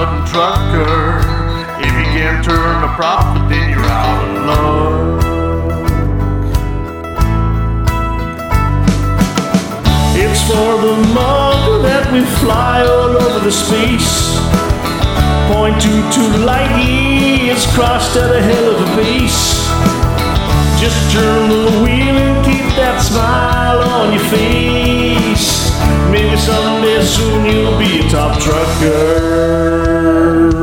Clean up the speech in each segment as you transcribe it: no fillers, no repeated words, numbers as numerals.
Hutton trucker. If you can't turn a profit, then you're out of luck. It's for the mug that we fly all over the space. Point to light years crossed at a hell of a pace. Just turn the wheel and keep that smile on your face. Maybe someday soon you'll be a top trucker.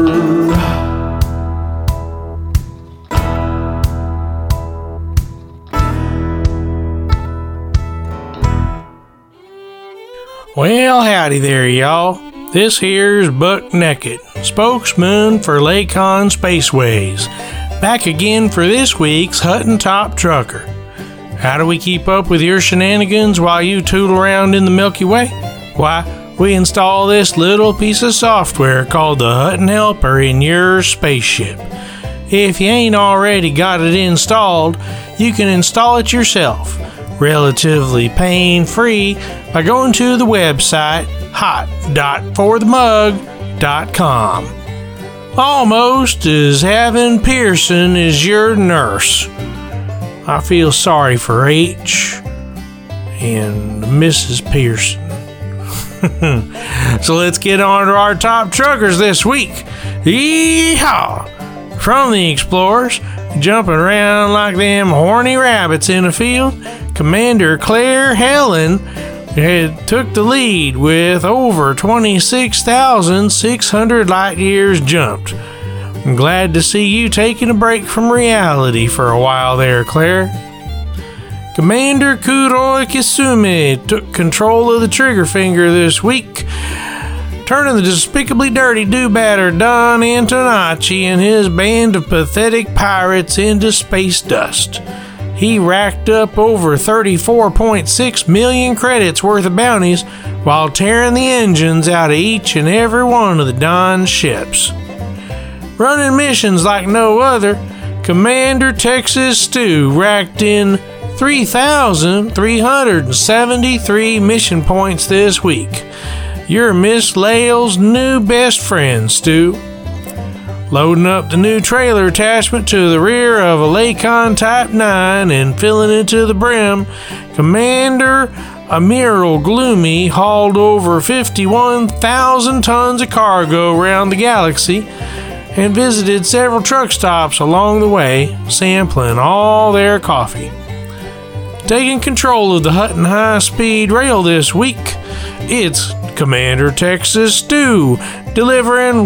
Well, howdy there, y'all. This here's Buck Naked, spokesman for Lakon Spaceways. Back again for this week's Hutton Top Trucker. How do we keep up with your shenanigans while you tootle around in the Milky Way? Why, we install this little piece of software called the Hutton Helper in your spaceship. If you ain't already got it installed, you can install it yourself, relatively pain-free, by going to the website hot.forthemug.com. Almost as having Pearson as your nurse. I feel sorry for H and Mrs. Pearson. So let's get on to our top truckers this week. Yeehaw! From the Explorers, jumping around like them horny rabbits in a field, Commander Claire Helen had took the lead with over 26,600 light years jumped. I'm glad to see you taking a break from reality for a while there, Claire. Commander Kuroi Kisumi took control of the trigger finger this week, turning the despicably dirty do-batter Don Antonacci and his band of pathetic pirates into space dust. He racked up over 34.6 million credits worth of bounties while tearing the engines out of each and every one of the Don ships. Running missions like no other, Commander Texas Stu racked in 3,373 mission points this week. You're Miss Lael's new best friend, Stu. Loading up the new trailer attachment to the rear of a Lakon Type 9 and filling it to the brim, Commander Amiral Gloomy hauled over 51,000 tons of cargo around the galaxy and visited several truck stops along the way, sampling all their coffee. Taking control of the Hutton high-speed rail this week, it's Commander Texas Stu, delivering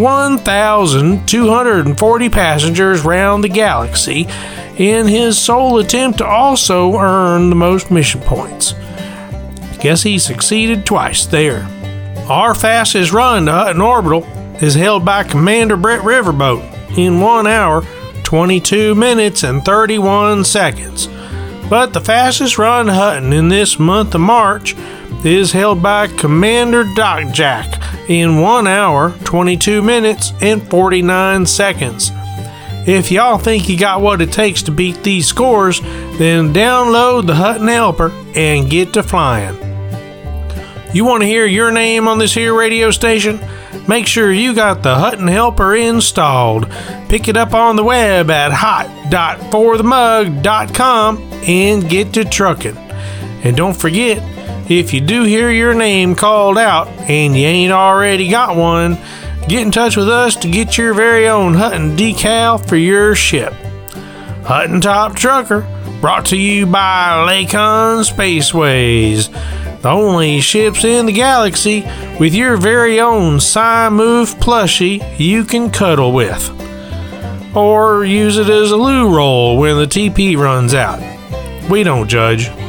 1,240 passengers round the galaxy in his sole attempt to also earn the most mission points. Guess he succeeded twice there. Our fastest run to Hutton Orbital is held by Commander Brett Riverboat in 1 hour, 22 minutes, and 31 seconds. But the fastest run to Hutton in this month of March is held by Commander Doc Jack in 1 hour, 22 minutes, and 49 seconds. If y'all think you got what it takes to beat these scores, then download the Hutton Helper and get to flying. You want to hear your name on this here radio station? Make sure you got the Hutton Helper installed. Pick it up on the web at hot.forthemug.com and get to trucking. And don't forget, if you do hear your name called out and you ain't already got one, get in touch with us to get your very own Hutton decal for your ship. Hutton Top Trucker, brought to you by Lakon Spaceways, the only ships in the galaxy with your very own Psy-Move plushie you can cuddle with. Or use it as a loo roll when the TP runs out. We don't judge.